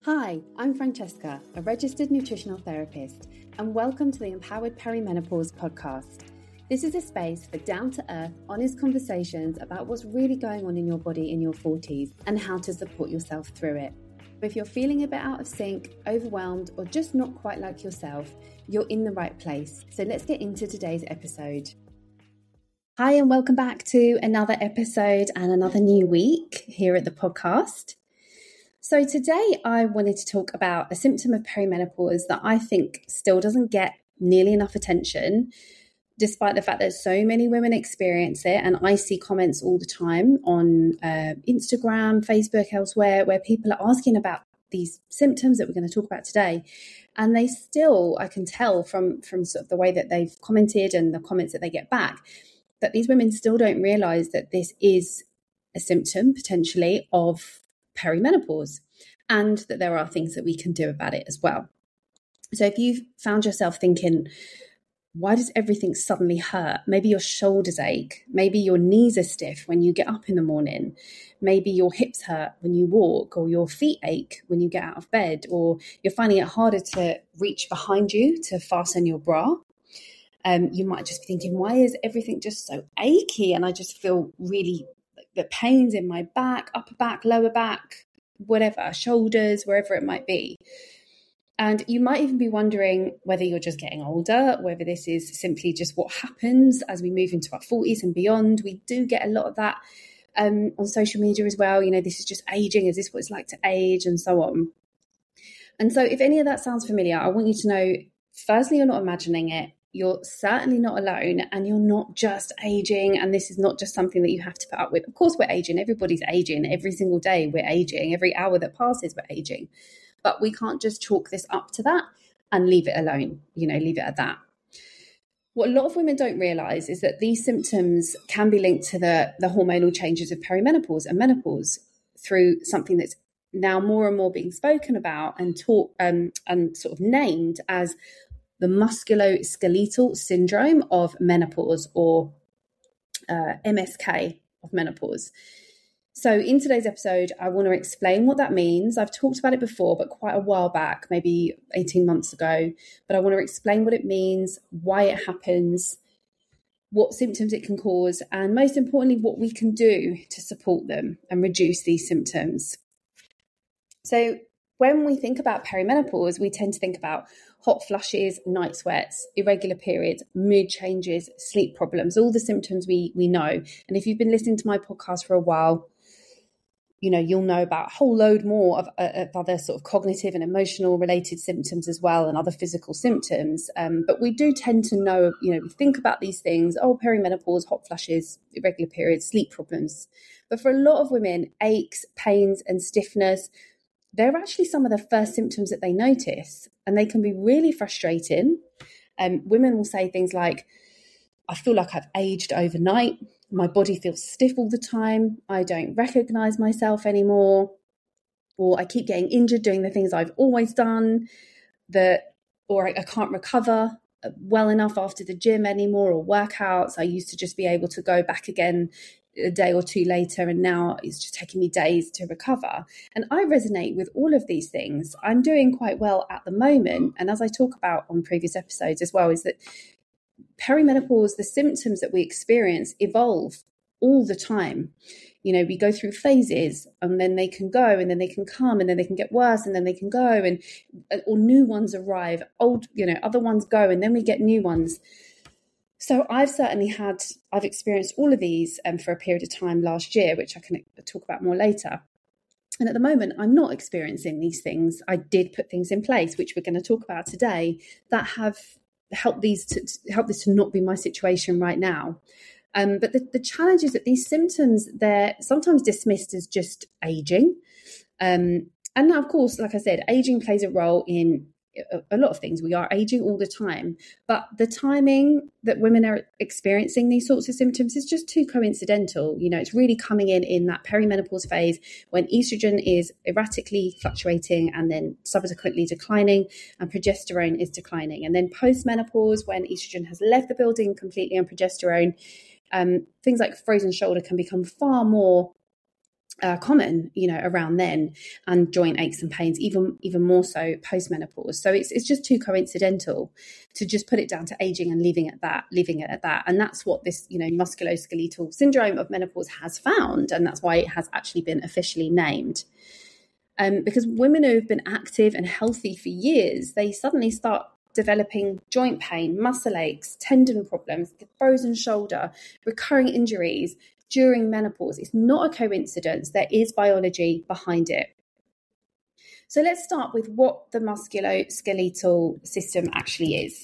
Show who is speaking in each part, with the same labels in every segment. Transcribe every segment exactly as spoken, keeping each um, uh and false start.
Speaker 1: Hi, I'm Francesca, a registered nutritional therapist, and welcome to the Empowered Perimenopause podcast. This is a space for down-to-earth, honest conversations about what's really going on in your body in your forties and how to support yourself through it. If you're feeling a bit out of sync, overwhelmed, or just not quite like yourself, you're in the right place. So let's get into today's episode. Hi, and welcome back to another episode and another new week here at the podcast. So today I wanted to talk about a symptom of perimenopause that I think still doesn't get nearly enough attention, despite the fact that so many women experience it. And I see comments all the time on uh, Instagram, Facebook, elsewhere, where people are asking about these symptoms that we're going to talk about today. And they still, I can tell from, from sort of the way that they've commented and the comments that they get back, that these women still don't realize that this is a symptom potentially of perimenopause, and that there are things that we can do about it as well. So if you've found yourself thinking, why does everything suddenly hurt? Maybe your shoulders ache, maybe your knees are stiff when you get up in the morning, maybe your hips hurt when you walk, or your feet ache when you get out of bed, or you're finding it harder to reach behind you to fasten your bra. Um, you might just be thinking, why is everything just so achy? And I just feel really the pains in my back, upper back, lower back, whatever, shoulders, wherever it might be. And you might even be wondering whether you're just getting older, whether this is simply just what happens as we move into our forties and beyond. We do get a lot of that um, on social media as well. You know, this is just aging. Is this what it's like to age, and so on? And so if any of that sounds familiar, I want you to know, firstly, you're not imagining it. You're certainly not alone, and you're not just aging, and this is not just something that you have to put up with. Of course, we're aging. Everybody's aging. Every single day we're aging. Every hour that passes, we're aging. But we can't just chalk this up to that and leave it alone, you know, leave it at that. What a lot of women don't realise is that these symptoms can be linked to the, the hormonal changes of perimenopause and menopause through something that's now more and more being spoken about and taught um, and sort of named as the musculoskeletal syndrome of menopause, or uh, M S K of menopause. So in today's episode, I want to explain what that means. I've talked about it before, but quite a while back, maybe eighteen months ago. But I want to explain what it means, why it happens, what symptoms it can cause, and most importantly, what we can do to support them and reduce these symptoms. So when we think about perimenopause, we tend to think about hot flushes, night sweats, irregular periods, mood changes, sleep problems, all the symptoms we we know. And if you've been listening to my podcast for a while, you know, you'll know about a whole load more of, of other sort of cognitive and emotional related symptoms as well, and other physical symptoms. Um, but we do tend to know, you know, we think about these things, oh, perimenopause, hot flushes, irregular periods, sleep problems. But for a lot of women, aches, pains, and stiffness, they're actually some of the first symptoms that they notice, and they can be really frustrating. Um, women will say things like, I feel like I've aged overnight. My body feels stiff all the time. I don't recognize myself anymore. Or I keep getting injured doing the things I've always done. That, or I, I can't recover well enough after the gym anymore, or workouts. I used to just be able to go back again a day or two later, and now it's just taking me days to recover. And I resonate with all of these things. I'm doing quite well at the moment. And as I talk about on previous episodes as well, is that perimenopause, the symptoms that we experience evolve all the time. You know, we go through phases, and then they can go, and then they can come, and then they can get worse, and then they can go, and or new ones arrive, old, you know, other ones go, and then we get new ones. So I've certainly had, I've experienced all of these um, for a period of time last year, which I can talk about more later. And at the moment, I'm not experiencing these things. I did put things in place, which we're going to talk about today, that have helped these to, to help this to not be my situation right now. Um, but the, the challenge is that these symptoms, they're sometimes dismissed as just aging. Um, and now, of course, like I said, aging plays a role in a lot of things. We are aging all the time, but the timing that women are experiencing these sorts of symptoms is just too coincidental. You know, it's really coming in in that perimenopause phase when estrogen is erratically fluctuating and then subsequently declining, and progesterone is declining. And then post-menopause, when estrogen has left the building completely and progesterone, um, things like frozen shoulder can become far more Uh, common, you know, around then, and joint aches and pains, even even more so post-menopause. So it's it's just too coincidental to just put it down to aging and leaving it at that, leaving it at that. And that's what this, you know, musculoskeletal syndrome of menopause has found, and that's why it has actually been officially named. Um, because women who have been active and healthy for years, they suddenly start developing joint pain, muscle aches, tendon problems, the frozen shoulder, recurring injuries during menopause. It's not a coincidence. There is biology behind it. So let's start with what the musculoskeletal system actually is.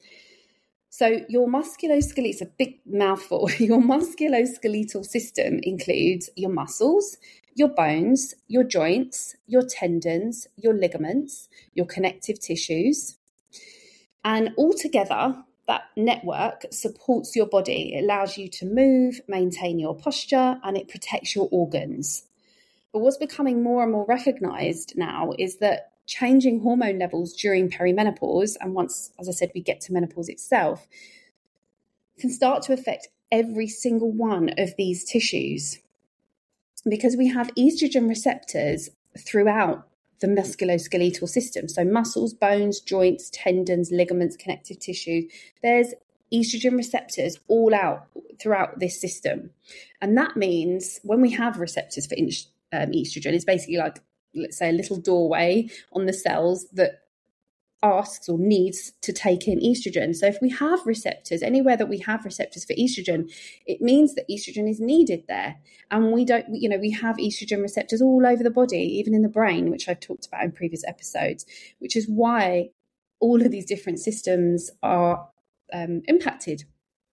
Speaker 1: So your musculoskeletal, it's a big mouthful. Your musculoskeletal system includes your muscles, your bones, your joints, your tendons, your ligaments, your connective tissues. And altogether, that network supports your body. It allows you to move, maintain your posture, and it protects your organs. But what's becoming more and more recognised now is that changing hormone levels during perimenopause, and once, as I said, we get to menopause itself, can start to affect every single one of these tissues. Because we have estrogen receptors throughout the musculoskeletal system. So muscles, bones, joints, tendons, ligaments, connective tissue. There's estrogen receptors all out throughout this system. And that means when we have receptors for um, estrogen, it's basically like, let's say, a little doorway on the cells that asks or needs to take in estrogen. So if we have receptors, anywhere that we have receptors for estrogen, it means that estrogen is needed there. And we don't, you know, we have estrogen receptors all over the body, even in the brain, which I've talked about in previous episodes, which is why all of these different systems are um, impacted.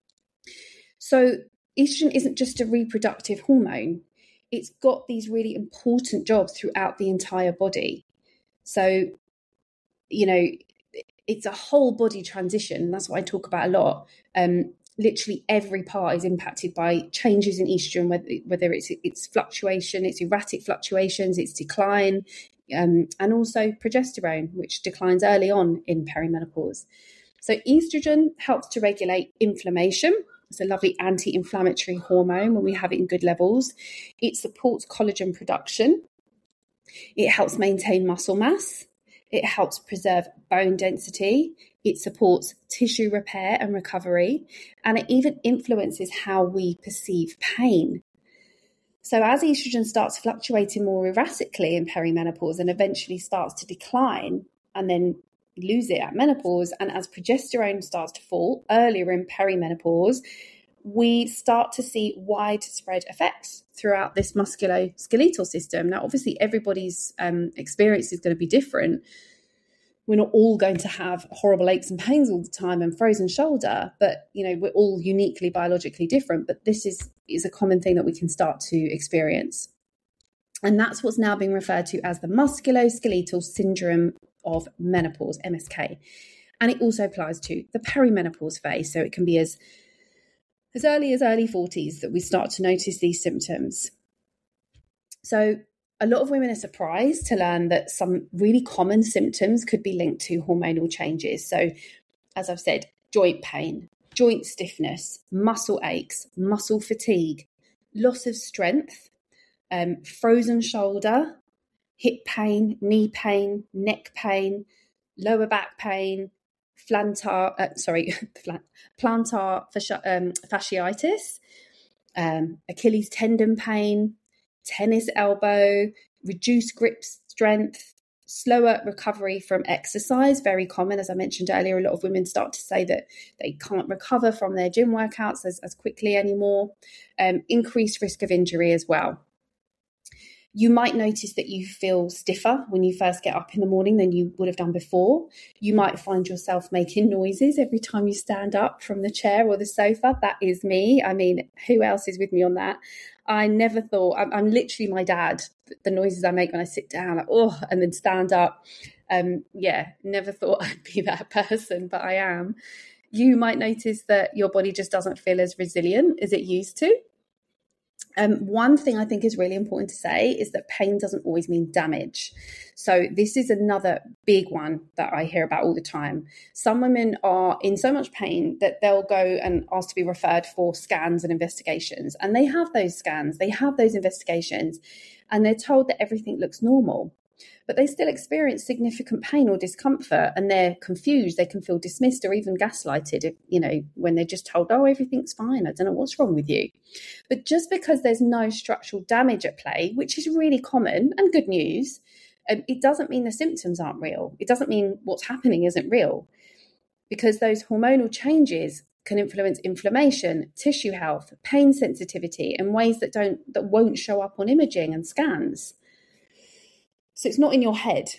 Speaker 1: So estrogen isn't just a reproductive hormone. It's got these really important jobs throughout the entire body. So, you know, it's a whole body transition. That's what I talk about a lot. Um, literally every part is impacted by changes in estrogen, whether, whether it's it's fluctuation, it's erratic fluctuations, it's decline, um, and also progesterone, which declines early on in perimenopause. So estrogen helps to regulate inflammation. It's a lovely anti-inflammatory hormone when we have it in good levels. It supports collagen production. It helps maintain muscle mass. It helps preserve bone density. It supports tissue repair and recovery. And it even influences how we perceive pain. So as estrogen starts fluctuating more erratically in perimenopause and eventually starts to decline and then lose it at menopause, and as progesterone starts to fall earlier in perimenopause, we start to see widespread effects throughout this musculoskeletal system. Now, obviously, everybody's um, experience is going to be different. We're not all going to have horrible aches and pains all the time and frozen shoulder, but, you know, we're all uniquely biologically different. But this is, is a common thing that we can start to experience. And that's what's now being referred to as the musculoskeletal syndrome of menopause, M S K. And it also applies to the perimenopause phase. So it can be as as early as early forties that we start to notice these symptoms. So a lot of women are surprised to learn that some really common symptoms could be linked to hormonal changes. So as I've said, joint pain, joint stiffness, muscle aches, muscle fatigue, loss of strength, um, frozen shoulder, hip pain, knee pain, neck pain, lower back pain, plantar, uh, sorry, plantar fasci- um, fasciitis, um, Achilles tendon pain, tennis elbow, reduced grip strength, slower recovery from exercise, very common. As I mentioned earlier, a lot of women start to say that they can't recover from their gym workouts as, as quickly anymore. Um, increased risk of injury as well. You might notice that you feel stiffer when you first get up in the morning than you would have done before. You might find yourself making noises every time you stand up from the chair or the sofa. That is me. I mean, who else is with me on that? I never thought, I'm, I'm literally my dad. The noises I make when I sit down, like, oh, and then stand up. Um, yeah, never thought I'd be that person, but I am. You might notice that your body just doesn't feel as resilient as it used to. Um, one thing I think is really important to say is that pain doesn't always mean damage. So this is another big one that I hear about all the time. Some women are in so much pain that they'll go and ask to be referred for scans and investigations. And they have those scans, they have those investigations, and they're told that everything looks normal. But they still experience significant pain or discomfort, and they're confused. They can feel dismissed or even gaslighted, you know, when they're just told, oh, everything's fine. I don't know what's wrong with you. But just because there's no structural damage at play, which is really common and good news, um, it doesn't mean the symptoms aren't real. It doesn't mean what's happening isn't real, because those hormonal changes can influence inflammation, tissue health, pain sensitivity in ways that don't that won't show up on imaging and scans. So it's not in your head.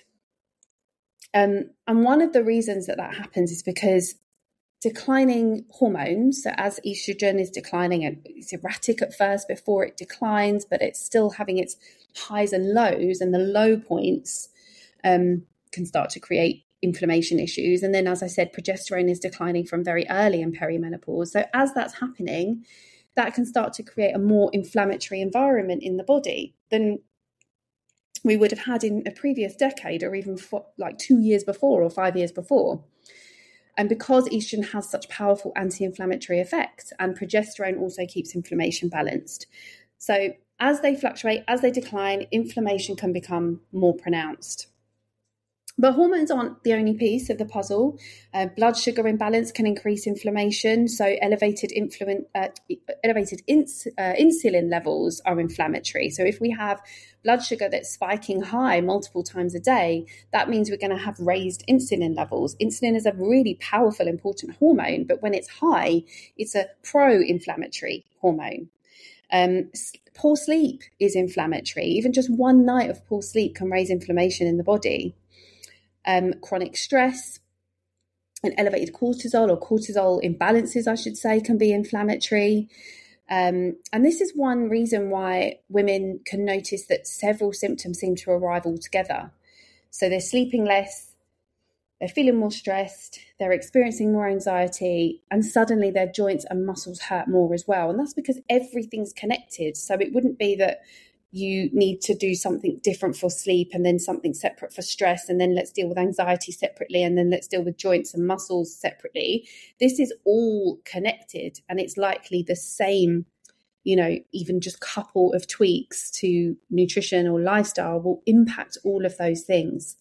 Speaker 1: Um, and one of the reasons that that happens is because declining hormones, so as estrogen is declining, and it's erratic at first before it declines, but it's still having its highs and lows, and the low points um, can start to create inflammation issues. And then, as I said, progesterone is declining from very early in perimenopause. So as that's happening, that can start to create a more inflammatory environment in the body than we would have had in a previous decade, or even for like two years before or five years before. And because estrogen has such powerful anti-inflammatory effects, and progesterone also keeps inflammation balanced. So as they fluctuate, as they decline, inflammation can become more pronounced. But hormones aren't the only piece of the puzzle. Uh, blood sugar imbalance can increase inflammation. So elevated influ- uh, elevated ins- uh, insulin levels are inflammatory. So if we have blood sugar that's spiking high multiple times a day, that means we're going to have raised insulin levels. Insulin is a really powerful, important hormone, but when it's high, it's a pro-inflammatory hormone. Um, poor sleep is inflammatory. Even just one night of poor sleep can raise inflammation in the body. Um, chronic stress and elevated cortisol, or cortisol imbalances, I should say, can be inflammatory. Um, and this is one reason why women can notice that several symptoms seem to arrive all together. So they're sleeping less, they're feeling more stressed, they're experiencing more anxiety, and suddenly their joints and muscles hurt more as well. And that's because everything's connected. So it wouldn't be that you need to do something different for sleep and then something separate for stress, and then let's deal with anxiety separately, and then let's deal with joints and muscles separately. This is all connected, and it's likely the same, you know, even just couple of tweaks to nutrition or lifestyle will impact all of those things.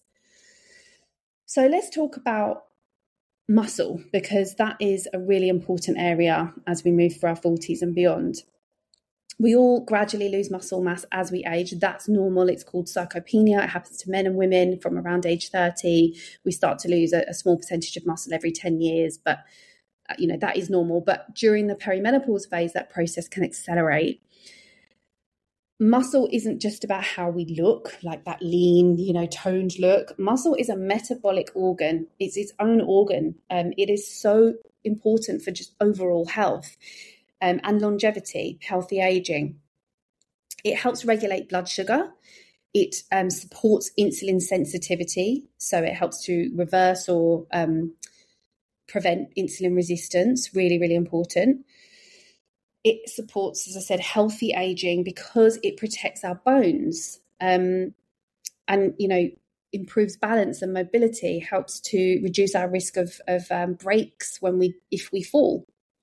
Speaker 1: So let's talk about muscle, because that is a really important area as we move through our forties and beyond. We all gradually lose muscle mass as we age. That's normal. It's called sarcopenia. It happens to men and women from around age thirty. We start to lose a, a small percentage of muscle every ten years, but uh, you know, that is normal. But during the perimenopause phase, that process can accelerate. Muscle isn't just about how we look, like that lean, you know, toned look. Muscle is a metabolic organ. It's its own organ. Um, it is so important for just overall health. Um, and longevity, healthy aging. It helps regulate blood sugar. It um, supports insulin sensitivity. So it helps to reverse or um, prevent insulin resistance. Really, really important. It supports, as I said, healthy aging because it protects our bones um, and, you know, improves balance and mobility, helps to reduce our risk of, of um, breaks when we, if we fall.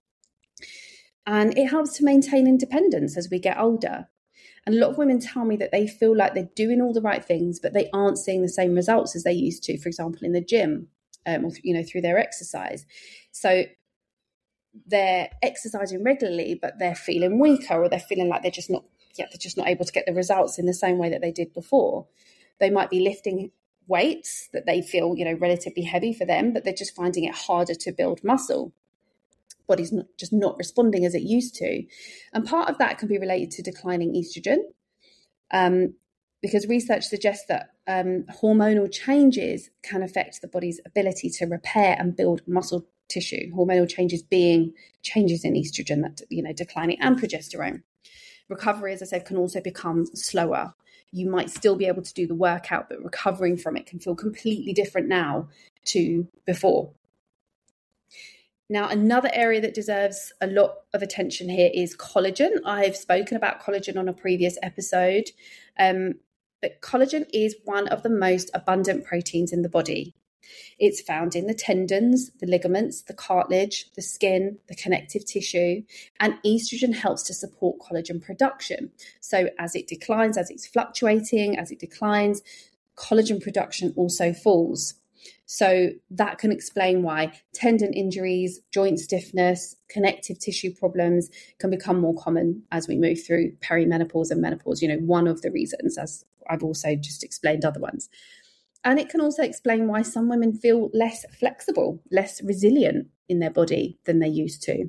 Speaker 1: And it helps to maintain independence as we get older. And a lot of women tell me that they feel like they're doing all the right things, but they aren't seeing the same results as they used to, for example, in the gym, um, or, you know, through their exercise. So they're exercising regularly, but they're feeling weaker, or they're feeling like they're just not, yeah, they're just not able to get the results in the same way that they did before. They might be lifting weights that they feel, you know, relatively heavy for them, but they're just finding it harder to build muscle. Body's not, just not responding as it used to. And part of that can be related to declining estrogen, um, because research suggests that um, hormonal changes can affect the body's ability to repair and build muscle tissue. Hormonal changes being changes in estrogen, that, you know, declining, and progesterone. Recovery, as I said, can also become slower. You might still be able to do the workout, but recovering from it can feel completely different now to before. Now, another area that deserves a lot of attention here is collagen. I've spoken about collagen on a previous episode, um, but collagen is one of the most abundant proteins in the body. It's found in the tendons, the ligaments, the cartilage, the skin, the connective tissue, and estrogen helps to support collagen production. So as it declines, as it's fluctuating, as it declines, collagen production also falls. So that can explain why tendon injuries, joint stiffness, connective tissue problems can become more common as we move through perimenopause and menopause. You know, one of the reasons, as I've also just explained other ones. And it can also explain why some women feel less flexible, less resilient in their body than they used to.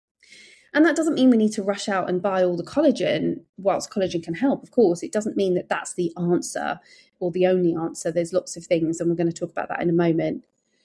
Speaker 1: And that doesn't mean we need to rush out and buy all the collagen. Whilst collagen can help, of course, it doesn't mean that that's the answer or the only answer. There's lots of things, and we're going to talk about that in a moment.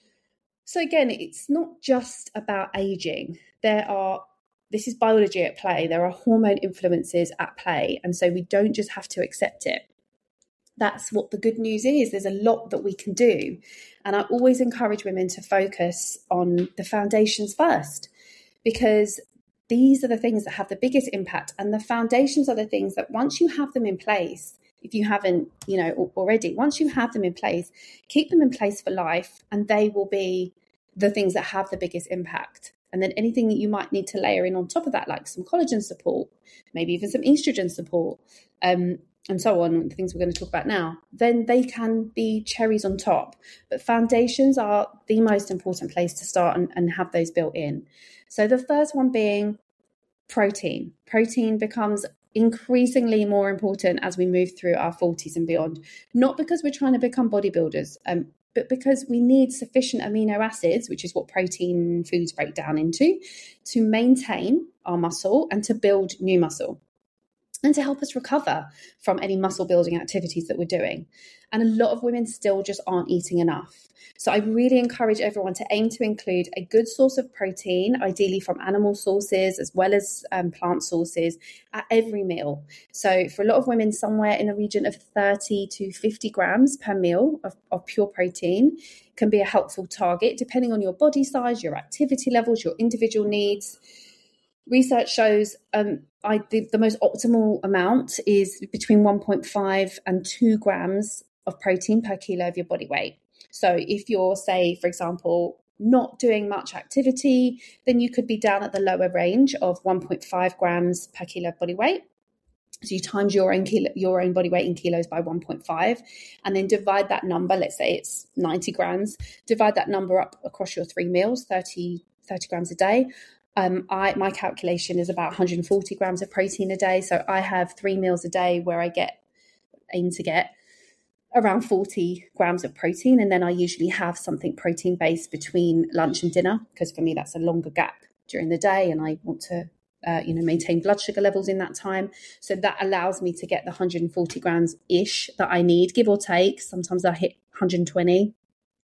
Speaker 1: So again, it's not just about aging. There are, this is biology at play. There are hormone influences at play. And so we don't just have to accept it. That's what the good news is. There's a lot that we can do. And I always encourage women to focus on the foundations first, because these are the things that have the biggest impact. And the foundations are the things that once you have them in place, if you haven't, you know, already, once you have them in place, keep them in place for life, and they will be the things that have the biggest impact. And then anything that you might need to layer in on top of that, like some collagen support, maybe even some estrogen support, um, and so on, the things we're going to talk about now, then they can be cherries on top. But foundations are the most important place to start and, and have those built in. So the first one being protein. Protein becomes increasingly more important as we move through our forties and beyond, not because we're trying to become bodybuilders, um, but because we need sufficient amino acids, which is what protein foods break down into, to maintain our muscle and to build new muscle, and to help us recover from any muscle building activities that we're doing. And a lot of women still just aren't eating enough. So I really encourage everyone to aim to include a good source of protein, ideally from animal sources as well as um, plant sources, at every meal. So for a lot of women, somewhere in the region of thirty to fifty grams per meal of, of pure protein can be a helpful target, depending on your body size, your activity levels, your individual needs. Research shows um, I, the, the most optimal amount is between one point five and two grams of protein per kilo of your body weight. So if you're, say, for example, not doing much activity, then you could be down at the lower range of one point five grams per kilo of body weight. So you times your own kilo, your own body weight in kilos by one point five, and then divide that number. Let's say it's ninety grams. Divide that number up across your three meals, thirty, thirty grams a day. Um, I my calculation is about one hundred forty grams of protein a day. So I have three meals a day where I get aim to get around forty grams of protein, and then I usually have something protein based between lunch and dinner, because for me that's a longer gap during the day, and I want to uh, you know maintain blood sugar levels in that time. So that allows me to get the one hundred forty grams ish that I need, give or take. Sometimes I hit one hundred twenty.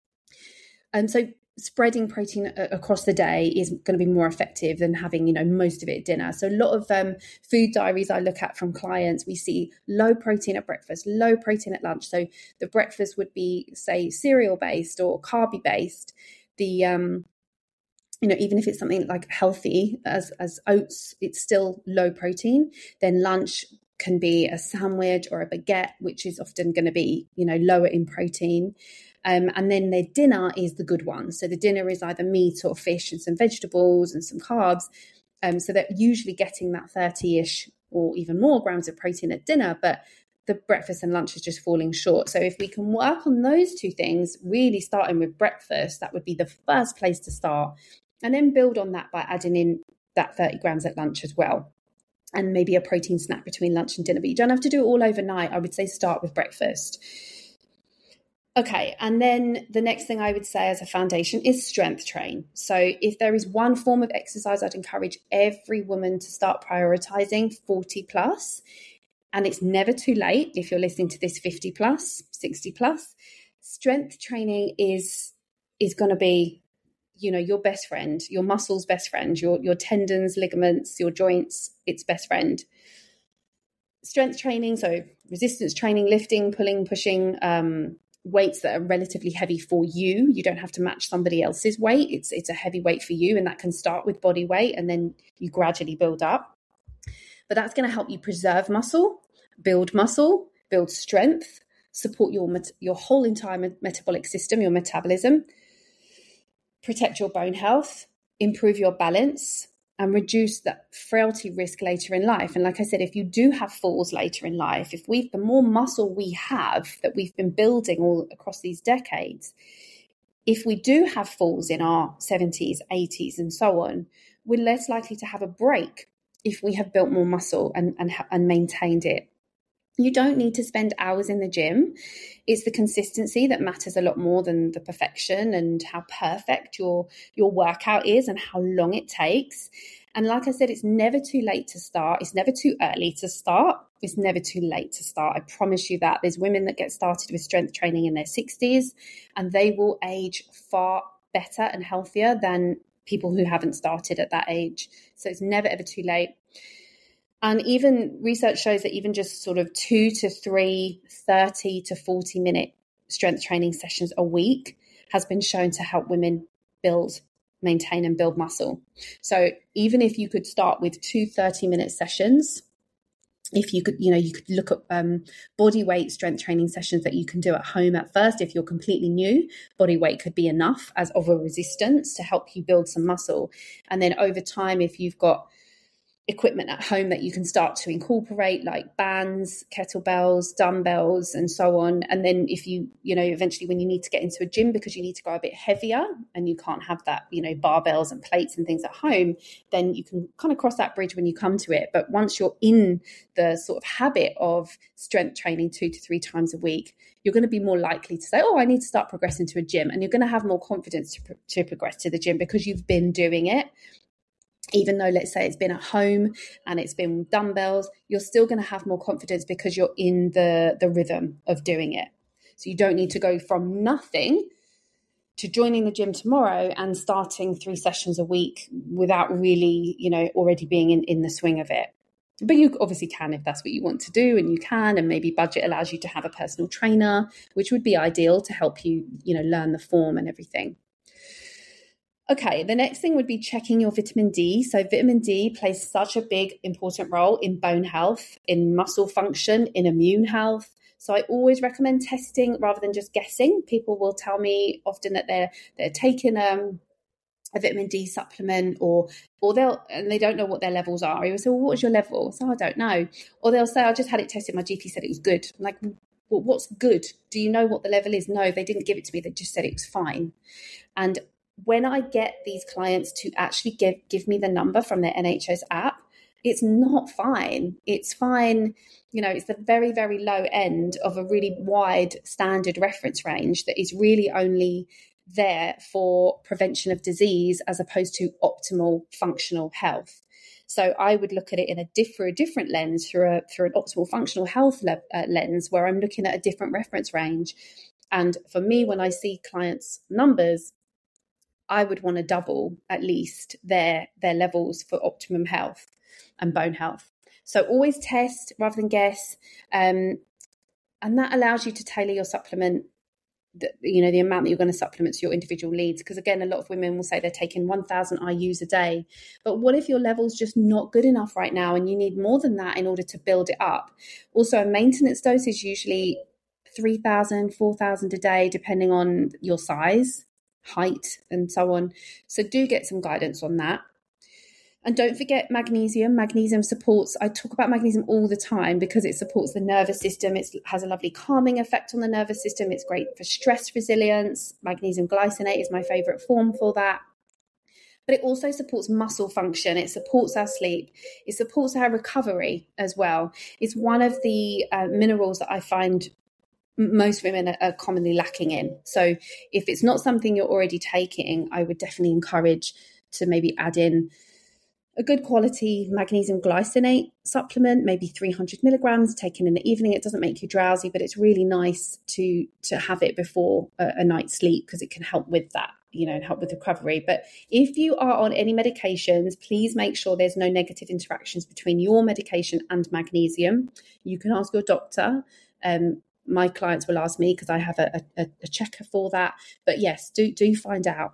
Speaker 1: And so spreading protein across the day is going to be more effective than having, you know, most of it at dinner. So a lot of um, food diaries I look at from clients, we see low protein at breakfast, low protein at lunch. So the breakfast would be, say, cereal based or carby based. The, um, you know, even if it's something like healthy as, as oats, it's still low protein. Then lunch can be a sandwich or a baguette, which is often going to be, you know, lower in protein. Um, and then their dinner is the good one. So the dinner is either meat or fish and some vegetables and some carbs. Um, so they're usually getting that thirty-ish or even more grams of protein at dinner, but the breakfast and lunch is just falling short. So if we can work on those two things, really starting with breakfast, that would be the first place to start. And then build on that by adding in that thirty grams at lunch as well. And maybe a protein snack between lunch and dinner. But you don't have to do it all overnight. I would say start with breakfast. Okay, and then the next thing I would say as a foundation is strength train. So if there is one form of exercise I'd encourage every woman to start prioritizing, forty plus, and it's never too late if you're listening to this fifty plus, sixty plus, strength training is is going to be, you know, your best friend, your muscles' best friend, your your tendons, ligaments, your joints, its best friend. Strength training, so resistance training, lifting, pulling, pushing, um, weights that are relatively heavy for you. You don't have to match somebody else's weight. It's it's a heavy weight for you, and that can start with body weight and then you gradually build up. But that's going to help you preserve muscle, build muscle, build strength, support your your whole entire metabolic system, your metabolism, protect your bone health, improve your balance, and reduce that frailty risk later in life. And like I said, if you do have falls later in life, if we the more muscle we have that we've been building all across these decades, if we do have falls in our seventies, eighties, and so on, we're less likely to have a break if we have built more muscle and, and, and maintained it. You don't need to spend hours in the gym. It's the consistency that matters a lot more than the perfection and how perfect your, your workout is and how long it takes. And like I said, it's never too late to start. It's never too early to start. It's never too late to start. I promise you that. There's women that get started with strength training in their sixties and they will age far better and healthier than people who haven't started at that age. So it's never, ever too late. And even research shows that even just sort of two to three, thirty to forty minute strength training sessions a week has been shown to help women build, maintain and build muscle. So even if you could start with two thirty minute sessions, if you could, you know, you could look at um, body weight strength training sessions that you can do at home at first. If you're completely new, body weight could be enough as of a resistance to help you build some muscle. And then over time, if you've got equipment at home that you can start to incorporate, like bands, kettlebells, dumbbells, and so on. And then if you, you know, eventually when you need to get into a gym because you need to go a bit heavier and you can't have that, you know, barbells and plates and things at home, then you can kind of cross that bridge when you come to it. But once you're in the sort of habit of strength training two to three times a week, you're going to be more likely to say, oh, I need to start progressing to a gym. And you're going to have more confidence to, to progress to the gym because you've been doing it. Even though, let's say, it's been at home and it's been dumbbells, you're still going to have more confidence because you're in the, the rhythm of doing it. So you don't need to go from nothing to joining the gym tomorrow and starting three sessions a week without really, you know, already being in, in the swing of it. But you obviously can if that's what you want to do, and you can, and maybe budget allows you to have a personal trainer, which would be ideal to help you, you know, learn the form and everything. Okay, the next thing would be checking your vitamin D. So vitamin D plays such a big, important role in bone health, in muscle function, in immune health. So I always recommend testing rather than just guessing. People will tell me often that they're they're taking um, a vitamin D supplement, or or they'll and they don't know what their levels are. I will say, well, what was your level? So I don't know. Or they'll say, I just had it tested. My G P said it was good. I'm like, well, what's good? Do you know what the level is? No, they didn't give it to me. They just said it was fine. And when I get these clients to actually give, give me the number from their N H S app, it's not fine. It's fine. You know, it's the very, very low end of a really wide standard reference range that is really only there for prevention of disease as opposed to optimal functional health. So I would look at it in a different, different lens through a through an optimal functional health le- uh, lens where I'm looking at a different reference range. And for me, when I see clients' numbers, I would want to double at least their their levels for optimum health and bone health. So always test rather than guess. Um, and that allows you to tailor your supplement, the, you know, the amount that you're going to supplement to your individual needs. Because again, a lot of women will say they're taking one thousand I U's a day. But what if your level's just not good enough right now and you need more than that in order to build it up? Also, a maintenance dose is usually three thousand, four thousand a day, depending on your size, height, and so on. So do get some guidance on that. And don't forget magnesium. Magnesium supports, I talk about magnesium all the time because it supports the nervous system. It has a lovely calming effect on the nervous system. It's great for stress resilience. Magnesium glycinate is my favorite form for that. But it also supports muscle function. It supports our sleep. It supports our recovery as well. It's one of the uh, minerals that I find most women are commonly lacking in. So if it's not something you're already taking, I would definitely encourage to maybe add in a good quality magnesium glycinate supplement, maybe three hundred milligrams taken in the evening. It doesn't make you drowsy, but it's really nice to to have it before a, a night's sleep because it can help with that, you know, and help with recovery. But if you are on any medications, please make sure there's no negative interactions between your medication and magnesium. You can ask your doctor. Um, my clients will ask me because I have a, a, a checker for that. But yes, do do find out.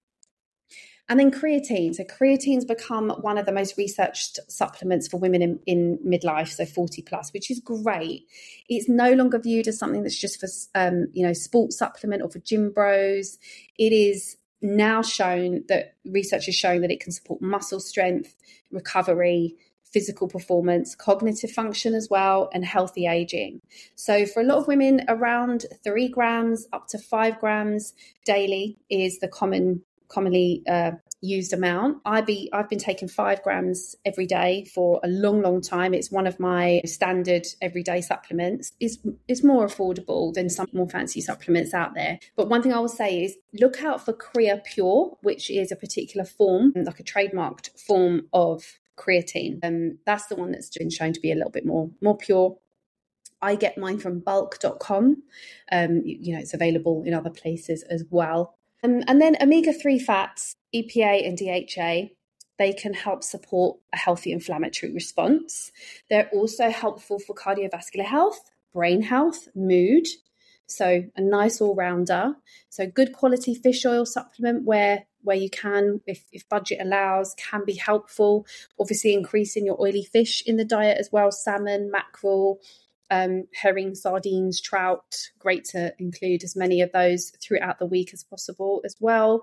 Speaker 1: And then creatine. So creatine's become one of the most researched supplements for women in, in midlife, so forty plus, which is great. It's no longer viewed as something that's just for, um, you know, sports supplement or for gym bros. It is now shown that research is showing that it can support muscle strength, recovery, physical performance, cognitive function as well, and healthy aging. So for a lot of women, around three grams up to five grams daily is the common commonly uh, used amount. I be I've been taking five grams every day for a long, long time. It's one of my standard everyday supplements. It's, it's more affordable than some more fancy supplements out there. But one thing I will say is look out for Crea Pure, which is a particular form, like a trademarked form of creatine. And um, that's the one that's been shown to be a little bit more, more pure. I get mine from bulk dot com. Um, you, you know, it's available in other places as well. Um, and then omega three fats, E P A and D H A, they can help support a healthy inflammatory response. They're also helpful for cardiovascular health, brain health, mood. So a nice all-rounder. So good quality fish oil supplement where where you can, if, if budget allows, can be helpful. Obviously increasing your oily fish in the diet as well, salmon, mackerel, Um, herring, sardines, trout, great to include as many of those throughout the week as possible as well.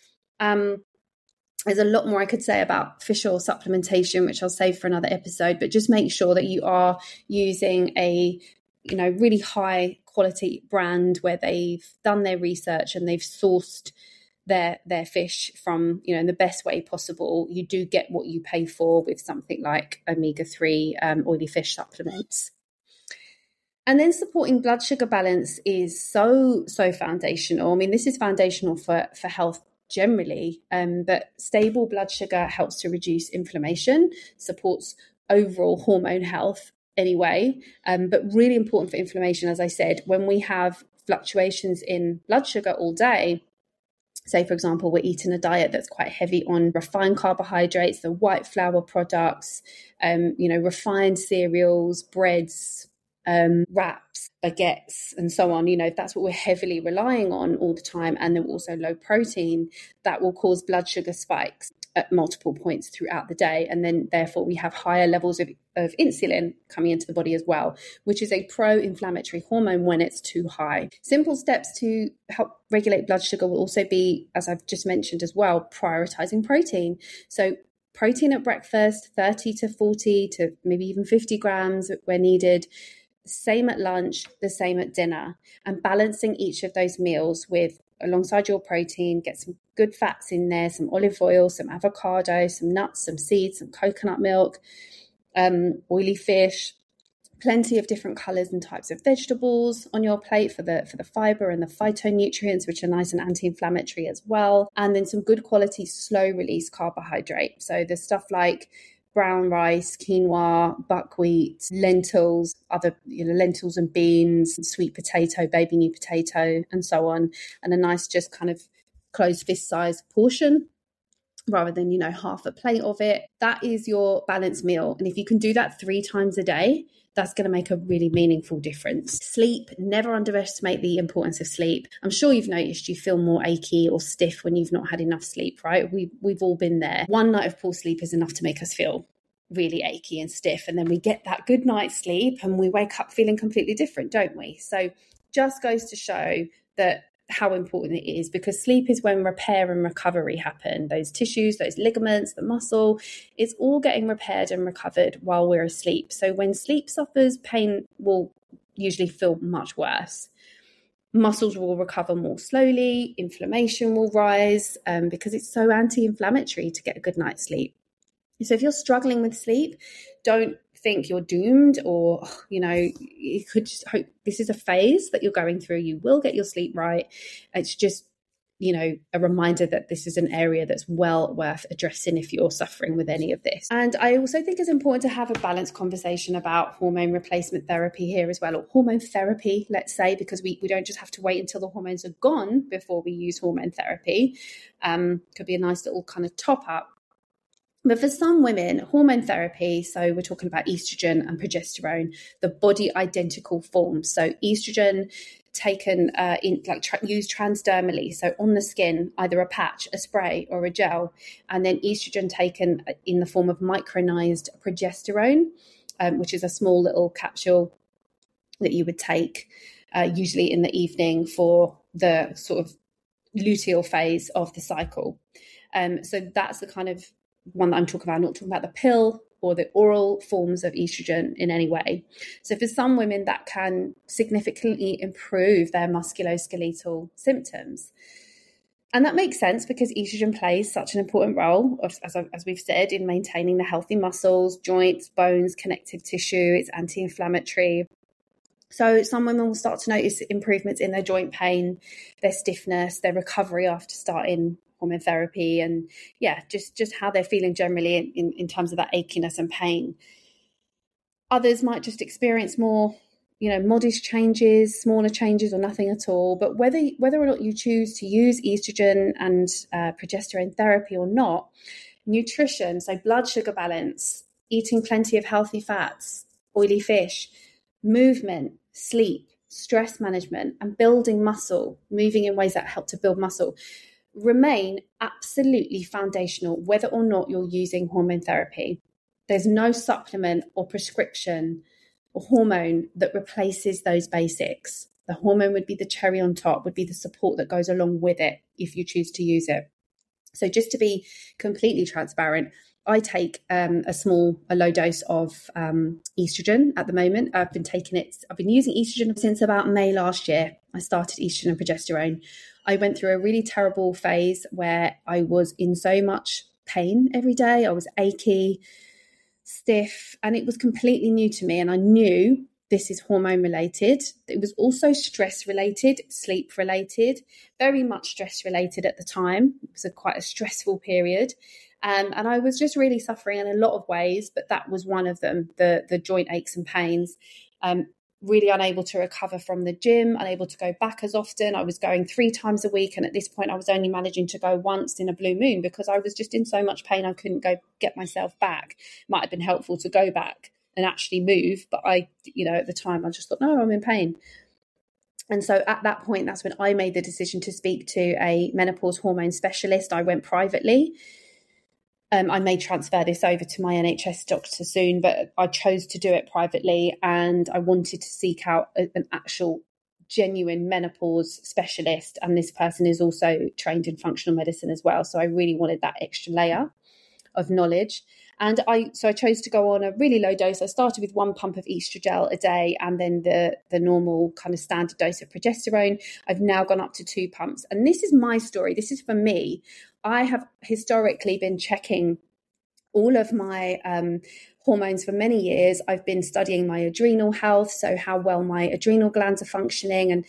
Speaker 1: Um, there's a lot more I could say about fish oil supplementation, which I'll save for another episode, but just make sure that you are using a, you know, really high quality brand where they've done their research and they've sourced their their fish from, you know, in the best way possible. You do get what you pay for with something like omega three um, oily fish supplements. And then supporting blood sugar balance is so, so foundational. I mean, this is foundational for, for health generally, um, but stable blood sugar helps to reduce inflammation, supports overall hormone health anyway, um, but really important for inflammation, as I said, when we have fluctuations in blood sugar all day. Say, for example, we're eating a diet that's quite heavy on refined carbohydrates, the white flour products, um, you know, refined cereals, breads, um, wraps, baguettes, and so on. You know, if that's what we're heavily relying on all the time, and then also low protein, that will cause blood sugar spikes at multiple points throughout the day. And then therefore we have higher levels of, of insulin coming into the body as well, which is a pro-inflammatory hormone when it's too high. Simple steps to help regulate blood sugar will also be, as I've just mentioned as well, prioritizing protein. So protein at breakfast, thirty to forty to maybe even fifty grams where needed. Same at lunch, the same at dinner, and balancing each of those meals with, alongside your protein, get some good fats in there, some olive oil, some avocado, some nuts, some seeds, some coconut milk, um, oily fish, plenty of different colors and types of vegetables on your plate for the for the fiber and the phytonutrients, which are nice and anti-inflammatory as well. And then some good quality slow release carbohydrate. So there's stuff like brown rice, quinoa, buckwheat, lentils, other, you know, lentils and beans, sweet potato, baby new potato, and so on. And a nice just kind of closed fist size portion rather than, you know, half a plate of it. That is your balanced meal. And if you can do that three times a day, that's going to make a really meaningful difference. Sleep, never underestimate the importance of sleep. I'm sure you've noticed you feel more achy or stiff when you've not had enough sleep, right? We, we've all been there. One night of poor sleep is enough to make us feel really achy and stiff. And then we get that good night's sleep and we wake up feeling completely different, don't we? So just goes to show that how important it is, because sleep is when repair and recovery happen. Those tissues, those ligaments, the muscle, it's all getting repaired and recovered while we're asleep. So when sleep suffers, pain will usually feel much worse. Muscles will recover more slowly, inflammation will rise um, because it's so anti-inflammatory to get a good night's sleep. So if you're struggling with sleep, don't think you're doomed, or, you know, you could just hope this is a phase that you're going through. You will get your sleep right. It's just, you know, a reminder that this is an area that's well worth addressing if you're suffering with any of this. And I also think it's important to have a balanced conversation about hormone replacement therapy here as well, or hormone therapy, let's say, because we, we don't just have to wait until the hormones are gone before we use hormone therapy. Um, could be a nice little kind of top up. But for some women, hormone therapy, so we're talking about estrogen and progesterone, the body identical forms. So estrogen taken uh, in like tra- used transdermally, so on the skin, either a patch, a spray, or a gel, and then estrogen taken in the form of micronized progesterone, um, which is a small little capsule that you would take uh, usually in the evening for the sort of luteal phase of the cycle. Um, so that's the kind of one that I'm talking about. I'm not talking about the pill or the oral forms of estrogen in any way. So for some women, that can significantly improve their musculoskeletal symptoms. And that makes sense because estrogen plays such an important role, as, as we've said, in maintaining the healthy muscles, joints, bones, connective tissue. It's anti-inflammatory. So some women will start to notice improvements in their joint pain, their stiffness, their recovery after starting hormone therapy, and yeah, just, just how they're feeling generally in, in, in terms of that achiness and pain. Others might just experience more, you know, modest changes, smaller changes, or nothing at all. But whether whether or not you choose to use estrogen and uh, progesterone therapy or not, nutrition, so blood sugar balance, eating plenty of healthy fats, oily fish, movement, sleep, stress management, and building muscle, moving in ways that help to build muscle, remain absolutely foundational, whether or not you're using hormone therapy. There's no supplement or prescription or hormone that replaces those basics. The hormone would be the cherry on top, would be the support that goes along with it if you choose to use it. So just to be completely transparent, I take um, a small, a low dose of um, estrogen at the moment. I've been taking it, I've been using estrogen since about May last year. I started estrogen and progesterone. I went through a really terrible phase where I was in so much pain every day. I was achy, stiff, and it was completely new to me. And I knew this is hormone related. It was also stress related, sleep related, very much stress related at the time. It was a quite a stressful period. Um, and I was just really suffering in a lot of ways, but that was one of them, the, the joint aches and pains. Um, really unable to recover from the gym, unable to go back as often. I was going three times a week. And at this point, I was only managing to go once in a blue moon because I was just in so much pain. I couldn't go get myself back. Might have been helpful to go back and actually move. But I, you know, at the time, I just thought, no, I'm in pain. And so at that point, that's when I made the decision to speak to a menopause hormone specialist. I went privately. Um, I may transfer this over to my N H S doctor soon, but I chose to do it privately, and I wanted to seek out a, an actual genuine menopause specialist. And this person is also trained in functional medicine as well. So I really wanted that extra layer of knowledge. And I so I chose to go on a really low dose. I started with one pump of estrogel a day and then the, the normal kind of standard dose of progesterone. I've now gone up to two pumps. And this is my story. This is for me. I have historically been checking all of my um, hormones for many years. I've been studying my adrenal health, so how well my adrenal glands are functioning, and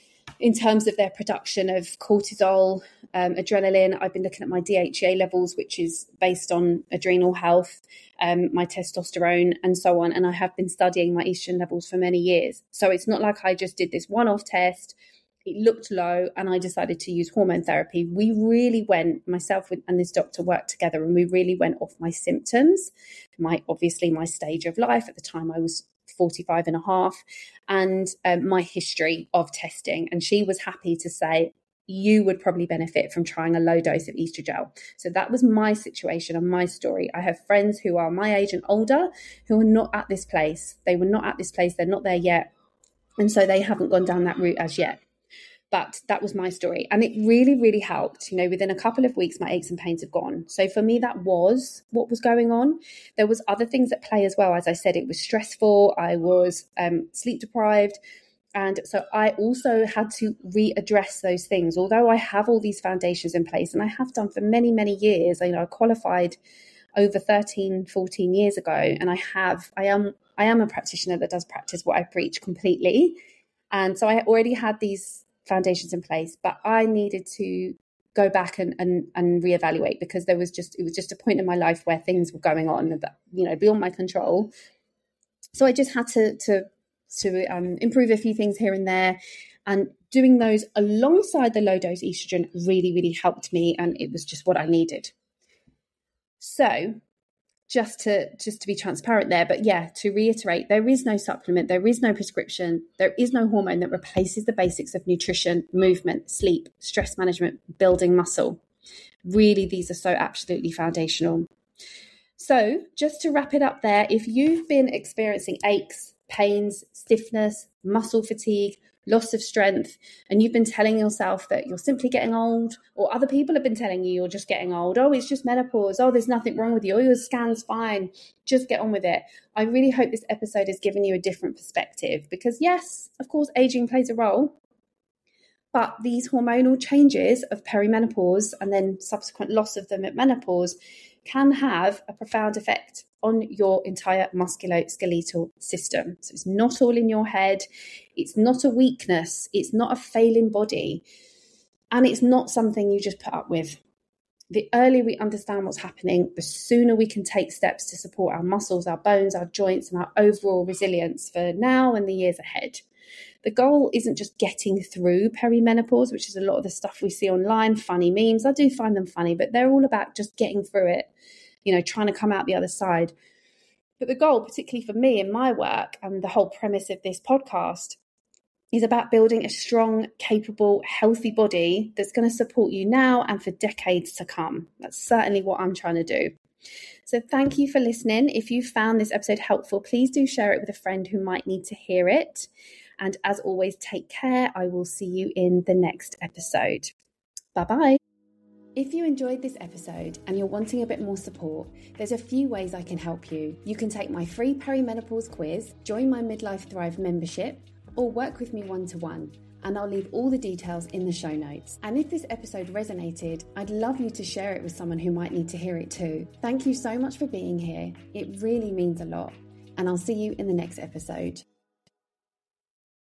Speaker 1: in terms of their production of cortisol, um, adrenaline. I've been looking at my D H E A levels, which is based on adrenal health, um, my testosterone, and so on. And I have been studying my estrogen levels for many years. So it's not like I just did this one-off test. It looked low and I decided to use hormone therapy. We really went, myself and this doctor worked together, and we really went off my symptoms, my obviously my stage of life. At the time I was forty-five and a half, and um, my history of testing. And she was happy to say, you would probably benefit from trying a low dose of estrogel. So that was my situation and my story. I have friends who are my age and older who are not at this place. They were not at this place. They're not there yet. And so they haven't gone down that route as yet. But that was my story. And it really, really helped. You know, within a couple of weeks, my aches and pains have gone. So for me, that was what was going on. There was other things at play as well. As I said, it was stressful. I was um, sleep deprived. And so I also had to readdress those things. Although I have all these foundations in place, and I have done for many, many years. You know, I qualified over thirteen, fourteen years ago. And I have, I am, I am a practitioner that does practice what I preach completely. And so I already had these foundations in place, but I needed to go back and, and and reevaluate, because there was just it was just a point in my life where things were going on that, you know, beyond my control. So I just had to to to um, improve a few things here and there, and doing those alongside the low dose estrogen really really helped me, and it was just what I needed. So just to just to be transparent there, but yeah, to reiterate, there is no supplement, there is no prescription, there is no hormone that replaces the basics of nutrition, movement, sleep, stress management, building muscle. Really, these are so absolutely foundational. So just to wrap it up there, if you've been experiencing aches, pains, stiffness, muscle fatigue, loss of strength, and you've been telling yourself that you're simply getting old, or other people have been telling you you're just getting old, oh, it's just menopause, oh, there's nothing wrong with you, oh, your scan's fine, just get on with it. I really hope this episode has given you a different perspective, because yes, of course, aging plays a role, but these hormonal changes of perimenopause and then subsequent loss of them at menopause can have a profound effect on your entire musculoskeletal system. So it's not all in your head. It's not a weakness. It's not a failing body. And it's not something you just put up with. The earlier we understand what's happening, the sooner we can take steps to support our muscles, our bones, our joints, and our overall resilience for now and the years ahead. The goal isn't just getting through perimenopause, which is a lot of the stuff we see online, funny memes. I do find them funny, but they're all about just getting through it, you know, trying to come out the other side. But the goal, particularly for me in my work and the whole premise of this podcast, is about building a strong, capable, healthy body that's going to support you now and for decades to come. That's certainly what I'm trying to do. So thank you for listening. If you found this episode helpful, please do share it with a friend who might need to hear it. And as always, take care. I will see you in the next episode. Bye-bye. If you enjoyed this episode and you're wanting a bit more support, there's a few ways I can help you. You can take my free perimenopause quiz, join my Midlife Thrive membership, or work with me one-to-one. And I'll leave all the details in the show notes. And if this episode resonated, I'd love you to share it with someone who might need to hear it too. Thank you so much for being here. It really means a lot. And I'll see you in the next episode.